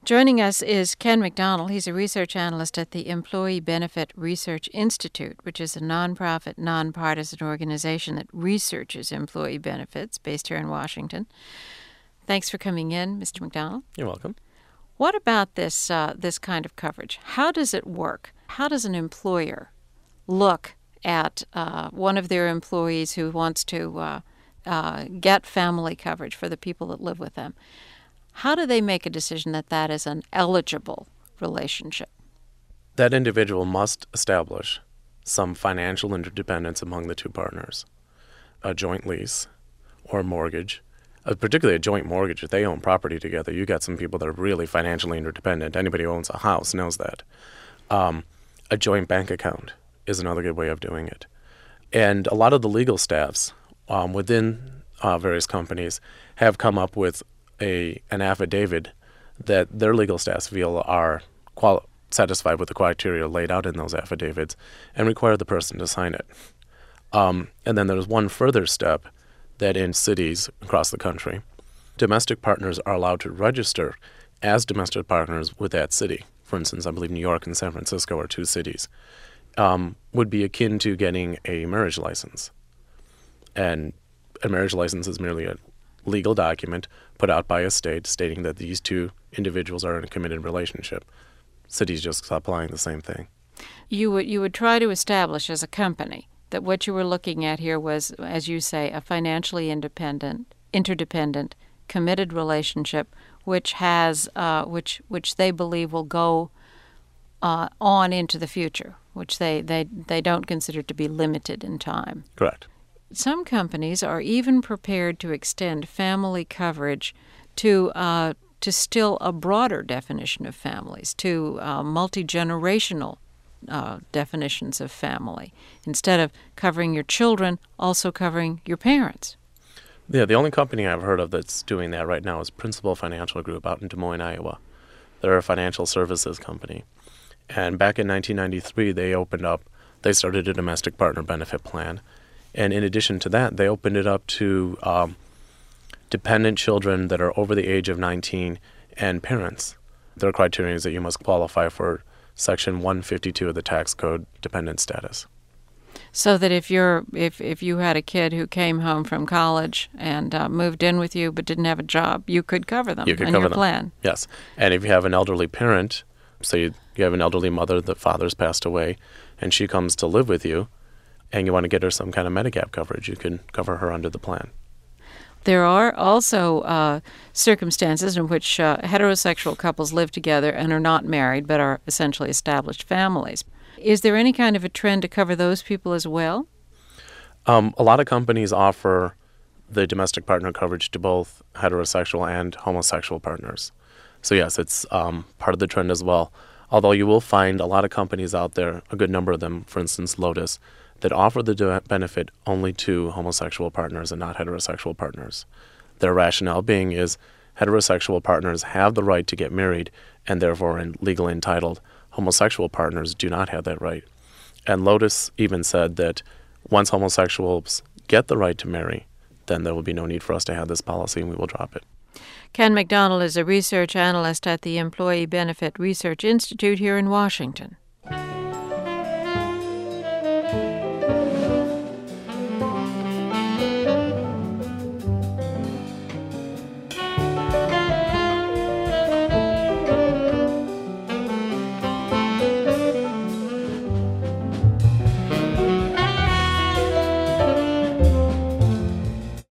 Joining us is Ken McDonald. He's a research analyst at the Employee Benefit Research Institute, which is a nonprofit, nonpartisan organization that researches employee benefits based here in Washington. Thanks for coming in, Mr. McDonald. You're welcome. What about this kind of coverage? How does it work? How does an employer look at one of their employees who wants to get family coverage for the people that live with them? How do they make a decision that that is an eligible relationship? That individual must establish some financial interdependence among the two partners, a joint lease or mortgage, particularly a joint mortgage. If they own property together, you got some people that are really financially interdependent. Anybody who owns a house knows that. A joint bank account is another good way of doing it. And a lot of the legal staffs within various companies have come up with an affidavit that their legal staffs feel are satisfied with the criteria laid out in those affidavits and require the person to sign it. And then there's one further step that in cities across the country, domestic partners are allowed to register as domestic partners with that city. For instance, I believe New York and San Francisco are two cities. Would be akin to getting a marriage license. And a marriage license is merely a legal document put out by a state stating that these two individuals are in a committed relationship. Cities just applying the same thing. You would try to establish as a company that what you were looking at here was, as you say, a financially interdependent, committed relationship, which has which they believe will go on into the future, which they don't consider to be limited in time. Correct. Some companies are even prepared to extend family coverage to still a broader definition of families, to multi-generational definitions of family. Instead of covering your children, also covering your parents. Yeah, the only company I've heard of that's doing that right now is Principal Financial Group out in Des Moines, Iowa. They're a financial services company. And back in 1993, they started a domestic partner benefit plan. And in addition to that, they opened it up to dependent children that are over the age of 19 and parents. Their criteria is that you must qualify for Section 152 of the tax code, dependent status. So that if you had a kid who came home from college and moved in with you but didn't have a job, you could cover them in your plan. Yes. And if you have an elderly parent, say you have an elderly mother, the father's passed away, and she comes to live with you, and you want to get her some kind of Medigap coverage, you can cover her under the plan. There are also circumstances in which heterosexual couples live together and are not married but are essentially established families. Is there any kind of a trend to cover those people as well? A lot of companies offer the domestic partner coverage to both heterosexual and homosexual partners. So yes, it's part of the trend as well. Although you will find a lot of companies out there, a good number of them, for instance, Lotus, that offer the benefit only to homosexual partners and not heterosexual partners. Their rationale being is heterosexual partners have the right to get married and therefore are legally entitled. Homosexual partners do not have that right. And Lotus even said that once homosexuals get the right to marry, then there will be no need for us to have this policy and we will drop it. Ken McDonald is a research analyst at the Employee Benefit Research Institute here in Washington.